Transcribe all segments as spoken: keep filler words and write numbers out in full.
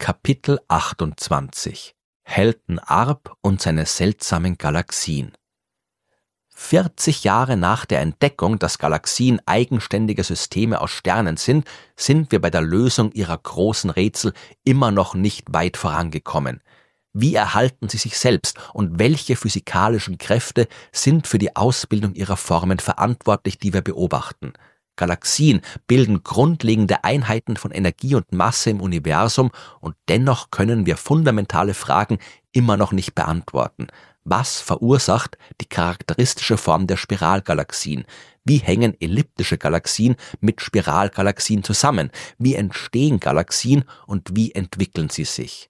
Kapitel achtundzwanzig Helton Arp und seine seltsamen Galaxien. vierzig Jahre nach der Entdeckung, dass Galaxien eigenständige Systeme aus Sternen sind, sind wir bei der Lösung ihrer großen Rätsel immer noch nicht weit vorangekommen. Wie erhalten sie sich selbst und welche physikalischen Kräfte sind für die Ausbildung ihrer Formen verantwortlich, die wir beobachten? Galaxien bilden grundlegende Einheiten von Energie und Masse im Universum und dennoch können wir fundamentale Fragen immer noch nicht beantworten. Was verursacht die charakteristische Form der Spiralgalaxien? Wie hängen elliptische Galaxien mit Spiralgalaxien zusammen? Wie entstehen Galaxien und wie entwickeln sie sich?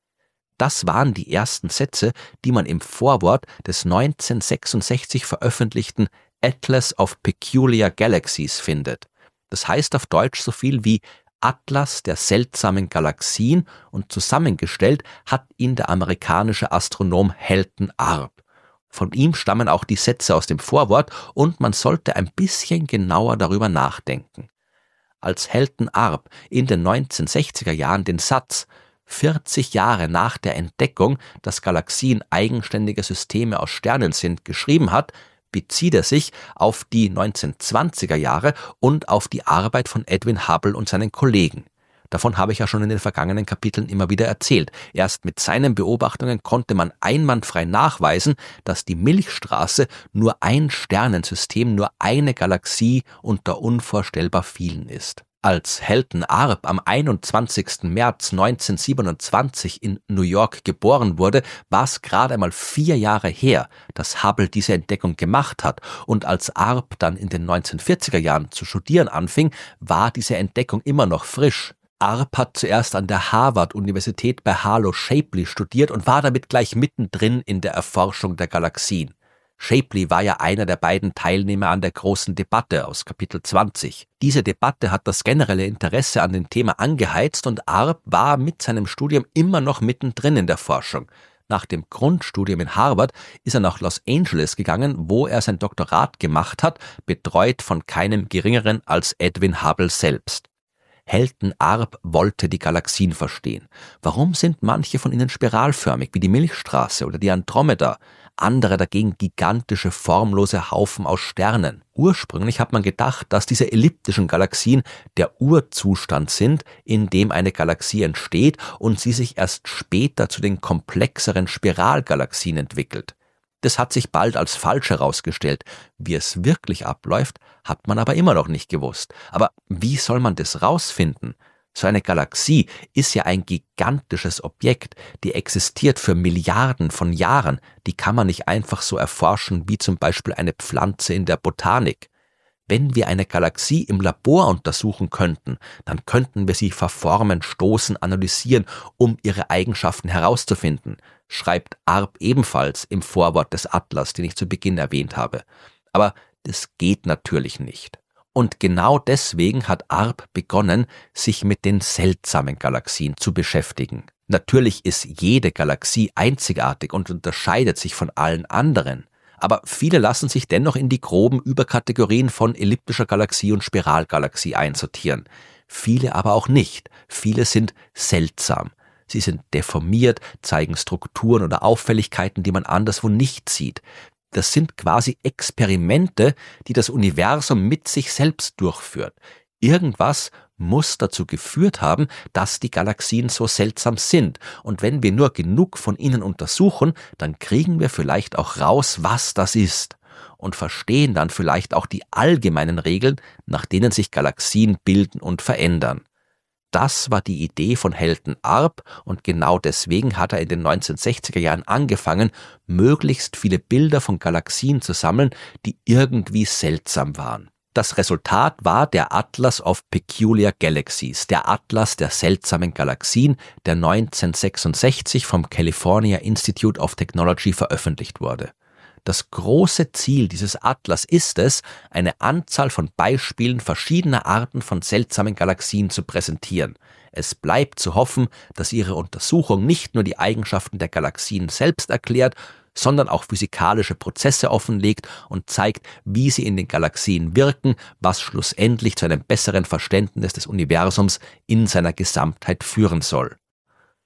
Das waren die ersten Sätze, die man im Vorwort des neunzehnhundertsechsundsechzig veröffentlichten Atlas of Peculiar Galaxies findet. Das heißt auf Deutsch so viel wie Atlas der seltsamen Galaxien und zusammengestellt hat ihn der amerikanische Astronom Helton Arp. Von ihm stammen auch die Sätze aus dem Vorwort und man sollte ein bisschen genauer darüber nachdenken. Als Helton Arp in den neunzehnhundertsechziger Jahren den Satz vierzig Jahre nach der Entdeckung, dass Galaxien eigenständige Systeme aus Sternen sind, geschrieben hat, bezieht er sich auf die neunzehnhundertzwanziger Jahre und auf die Arbeit von Edwin Hubble und seinen Kollegen. Davon habe ich ja schon in den vergangenen Kapiteln immer wieder erzählt. Erst mit seinen Beobachtungen konnte man einwandfrei nachweisen, dass die Milchstraße nur ein Sternensystem, nur eine Galaxie unter unvorstellbar vielen ist. Als Helton Arp am einundzwanzigsten März neunzehnhundertsiebenundzwanzig in New York geboren wurde, war es gerade einmal vier Jahre her, dass Hubble diese Entdeckung gemacht hat. Und als Arp dann in den neunzehnhundertvierziger Jahren zu studieren anfing, war diese Entdeckung immer noch frisch. Arp hat zuerst an der Harvard-Universität bei Harlow Shapley studiert und war damit gleich mittendrin in der Erforschung der Galaxien. Shapley war ja einer der beiden Teilnehmer an der großen Debatte aus Kapitel zwanzig. Diese Debatte hat das generelle Interesse an dem Thema angeheizt und Arp war mit seinem Studium immer noch mittendrin in der Forschung. Nach dem Grundstudium in Harvard ist er nach Los Angeles gegangen, wo er sein Doktorat gemacht hat, betreut von keinem geringeren als Edwin Hubble selbst. Helton Arp wollte die Galaxien verstehen. Warum sind manche von ihnen spiralförmig, wie die Milchstraße oder die Andromeda? Andere dagegen gigantische, formlose Haufen aus Sternen. Ursprünglich hat man gedacht, dass diese elliptischen Galaxien der Urzustand sind, in dem eine Galaxie entsteht und sie sich erst später zu den komplexeren Spiralgalaxien entwickelt. Das hat sich bald als falsch herausgestellt. Wie es wirklich abläuft, hat man aber immer noch nicht gewusst. Aber wie soll man das rausfinden? So eine Galaxie ist ja ein gigantisches Objekt, die existiert für Milliarden von Jahren, die kann man nicht einfach so erforschen wie zum Beispiel eine Pflanze in der Botanik. Wenn wir eine Galaxie im Labor untersuchen könnten, dann könnten wir sie verformen, stoßen, analysieren, um ihre Eigenschaften herauszufinden, schreibt Arp ebenfalls im Vorwort des Atlas, den ich zu Beginn erwähnt habe. Aber das geht natürlich nicht. Und genau deswegen hat Arp begonnen, sich mit den seltsamen Galaxien zu beschäftigen. Natürlich ist jede Galaxie einzigartig und unterscheidet sich von allen anderen. Aber viele lassen sich dennoch in die groben Überkategorien von elliptischer Galaxie und Spiralgalaxie einsortieren. Viele aber auch nicht. Viele sind seltsam. Sie sind deformiert, zeigen Strukturen oder Auffälligkeiten, die man anderswo nicht sieht. Das sind quasi Experimente, die das Universum mit sich selbst durchführt. Irgendwas muss dazu geführt haben, dass die Galaxien so seltsam sind. Und wenn wir nur genug von ihnen untersuchen, dann kriegen wir vielleicht auch raus, was das ist. Und verstehen dann vielleicht auch die allgemeinen Regeln, nach denen sich Galaxien bilden und verändern. Das war die Idee von Helton Arp und genau deswegen hat er in den neunzehnhundertsechziger Jahren angefangen, möglichst viele Bilder von Galaxien zu sammeln, die irgendwie seltsam waren. Das Resultat war der Atlas of Peculiar Galaxies, der Atlas der seltsamen Galaxien, der neunzehnhundertsechsundsechzig vom California Institute of Technology veröffentlicht wurde. Das große Ziel dieses Atlas ist es, eine Anzahl von Beispielen verschiedener Arten von seltsamen Galaxien zu präsentieren. Es bleibt zu hoffen, dass ihre Untersuchung nicht nur die Eigenschaften der Galaxien selbst erklärt, sondern auch physikalische Prozesse offenlegt und zeigt, wie sie in den Galaxien wirken, was schlussendlich zu einem besseren Verständnis des Universums in seiner Gesamtheit führen soll.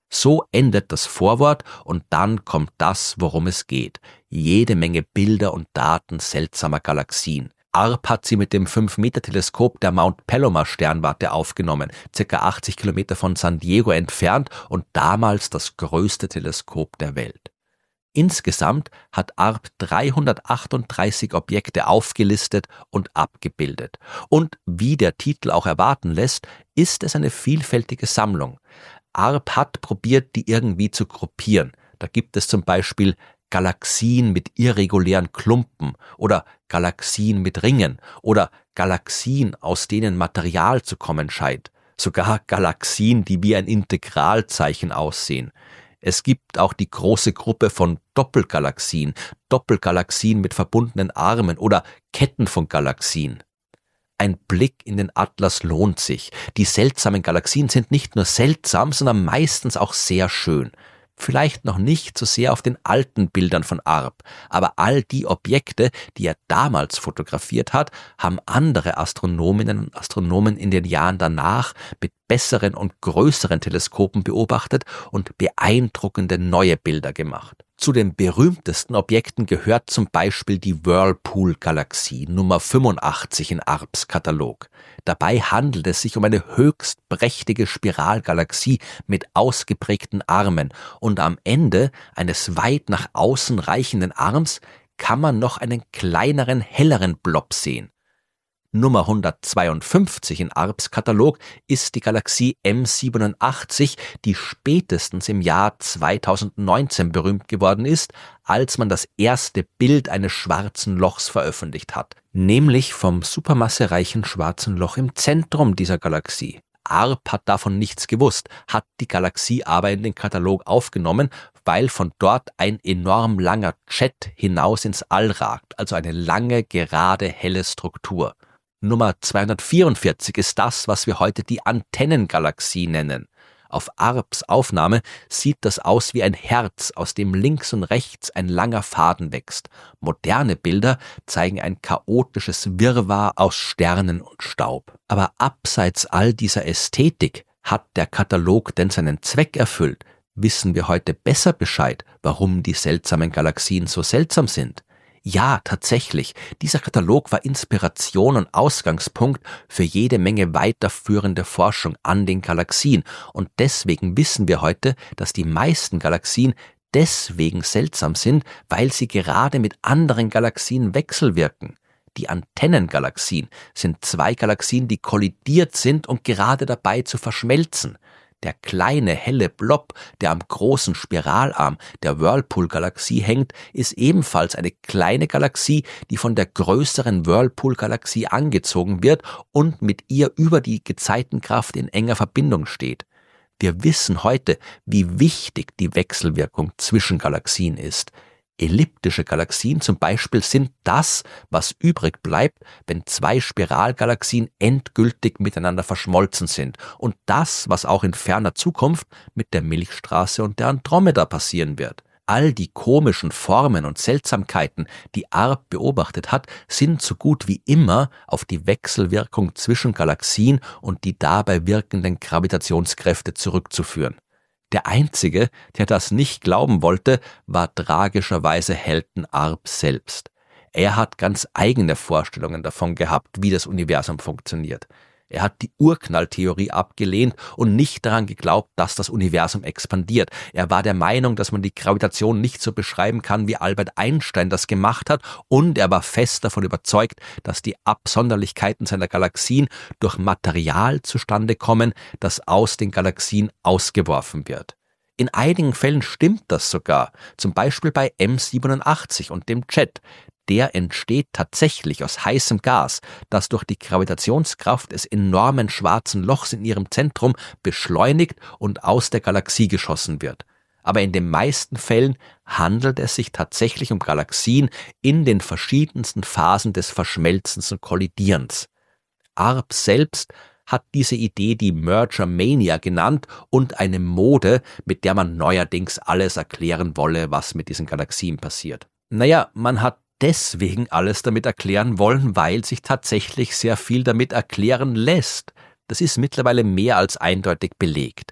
So endet das Vorwort und dann kommt das, worum es geht. Jede Menge Bilder und Daten seltsamer Galaxien. Arp hat sie mit dem fünf Meter Teleskop der Mount Palomar Sternwarte aufgenommen, ca. achtzig Kilometer von San Diego entfernt und damals das größte Teleskop der Welt. Insgesamt hat Arp dreihundertachtunddreißig Objekte aufgelistet und abgebildet. Und wie der Titel auch erwarten lässt, ist es eine vielfältige Sammlung. Arp hat probiert, die irgendwie zu gruppieren. Da gibt es zum Beispiel Galaxien mit irregulären Klumpen oder Galaxien mit Ringen oder Galaxien, aus denen Material zu kommen scheint. Sogar Galaxien, die wie ein Integralzeichen aussehen. Es gibt auch die große Gruppe von Doppelgalaxien, Doppelgalaxien mit verbundenen Armen oder Ketten von Galaxien. Ein Blick in den Atlas lohnt sich. Die seltsamen Galaxien sind nicht nur seltsam, sondern meistens auch sehr schön. Vielleicht noch nicht so sehr auf den alten Bildern von Arp, aber all die Objekte, die er damals fotografiert hat, haben andere Astronominnen und Astronomen in den Jahren danach mit besseren und größeren Teleskopen beobachtet und beeindruckende neue Bilder gemacht. Zu den berühmtesten Objekten gehört zum Beispiel die Whirlpool-Galaxie Nummer fünfundachtzig in Arps Katalog. Dabei handelt es sich um eine höchst prächtige Spiralgalaxie mit ausgeprägten Armen und am Ende eines weit nach außen reichenden Arms kann man noch einen kleineren, helleren Blob sehen. Nummer hundertzweiundfünfzig in Arps Katalog ist die Galaxie M siebenundachtzig, die spätestens im Jahr zweitausendneunzehn berühmt geworden ist, als man das erste Bild eines schwarzen Lochs veröffentlicht hat, nämlich vom supermassereichen schwarzen Loch im Zentrum dieser Galaxie. Arp hat davon nichts gewusst, hat die Galaxie aber in den Katalog aufgenommen, weil von dort ein enorm langer Jet hinaus ins All ragt, also eine lange, gerade, helle Struktur. Nummer zweihundertvierundvierzig ist das, was wir heute die Antennengalaxie nennen. Auf Arps Aufnahme sieht das aus wie ein Herz, aus dem links und rechts ein langer Faden wächst. Moderne Bilder zeigen ein chaotisches Wirrwarr aus Sternen und Staub. Aber abseits all dieser Ästhetik hat der Katalog denn seinen Zweck erfüllt? Wissen wir heute besser Bescheid, warum die seltsamen Galaxien so seltsam sind? Ja, tatsächlich, dieser Katalog war Inspiration und Ausgangspunkt für jede Menge weiterführende Forschung an den Galaxien und deswegen wissen wir heute, dass die meisten Galaxien deswegen seltsam sind, weil sie gerade mit anderen Galaxien wechselwirken. Die Antennengalaxien sind zwei Galaxien, die kollidiert sind und gerade dabei zu verschmelzen. Der kleine, helle Blob, der am großen Spiralarm der Whirlpool-Galaxie hängt, ist ebenfalls eine kleine Galaxie, die von der größeren Whirlpool-Galaxie angezogen wird und mit ihr über die Gezeitenkraft in enger Verbindung steht. Wir wissen heute, wie wichtig die Wechselwirkung zwischen Galaxien ist. Elliptische Galaxien zum Beispiel sind das, was übrig bleibt, wenn zwei Spiralgalaxien endgültig miteinander verschmolzen sind und das, was auch in ferner Zukunft mit der Milchstraße und der Andromeda passieren wird. All die komischen Formen und Seltsamkeiten, die Arp beobachtet hat, sind so gut wie immer auf die Wechselwirkung zwischen Galaxien und die dabei wirkenden Gravitationskräfte zurückzuführen. Der Einzige, der das nicht glauben wollte, war tragischerweise Helton Arp selbst. Er hat ganz eigene Vorstellungen davon gehabt, wie das Universum funktioniert. Er hat die Urknalltheorie abgelehnt und nicht daran geglaubt, dass das Universum expandiert. Er war der Meinung, dass man die Gravitation nicht so beschreiben kann, wie Albert Einstein das gemacht hat, und er war fest davon überzeugt, dass die Absonderlichkeiten seiner Galaxien durch Material zustande kommen, das aus den Galaxien ausgeworfen wird. In einigen Fällen stimmt das sogar, zum Beispiel bei M siebenundachtzig und dem Jet. Der entsteht tatsächlich aus heißem Gas, das durch die Gravitationskraft des enormen schwarzen Lochs in ihrem Zentrum beschleunigt und aus der Galaxie geschossen wird. Aber in den meisten Fällen handelt es sich tatsächlich um Galaxien in den verschiedensten Phasen des Verschmelzens und Kollidierens. Arp selbst hat diese Idee die Merger Mania genannt und eine Mode, mit der man neuerdings alles erklären wolle, was mit diesen Galaxien passiert. Naja, man hat deswegen alles damit erklären wollen, weil sich tatsächlich sehr viel damit erklären lässt. Das ist mittlerweile mehr als eindeutig belegt.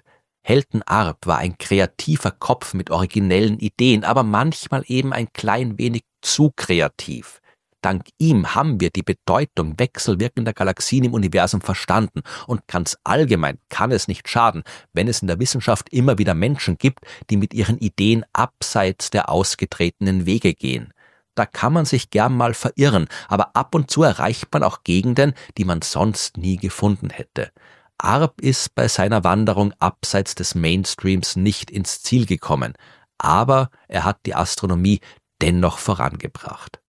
Helton Arp war ein kreativer Kopf mit originellen Ideen, aber manchmal eben ein klein wenig zu kreativ. Dank ihm haben wir die Bedeutung wechselwirkender Galaxien im Universum verstanden, und ganz allgemein kann es nicht schaden, wenn es in der Wissenschaft immer wieder Menschen gibt, die mit ihren Ideen abseits der ausgetretenen Wege gehen. Da kann man sich gern mal verirren, aber ab und zu erreicht man auch Gegenden, die man sonst nie gefunden hätte. Arp ist bei seiner Wanderung abseits des Mainstreams nicht ins Ziel gekommen, aber er hat die Astronomie dennoch vorangebracht.